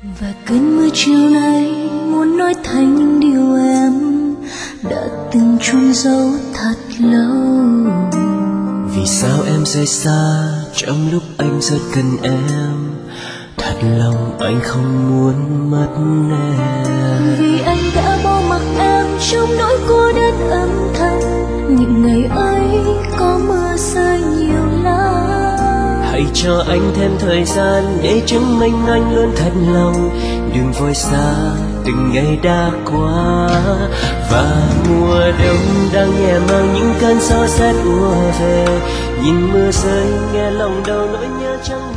Và cơn mưa chiều nay muốn nói thành những điều em đã từng chôn giấu thật lâu. Vì sao em rời xa trong lúc anh rất cần em, thật lòng anh không muốn mất em. Vì anh đã bỏ mặc em trong nỗi cô đơn âm thầm, những ngày ấy có mưa rơi nhiều lắm. Hãy cho anh thêm thời gian để chứng minh anh luôn thật lòng, đừng vội xa từng ngày đã qua. Và mùa đông đang nhẹ mang những cơn gió rét ùa về, nhìn mưa rơi nghe lòng đau nỗi nhớ chẳng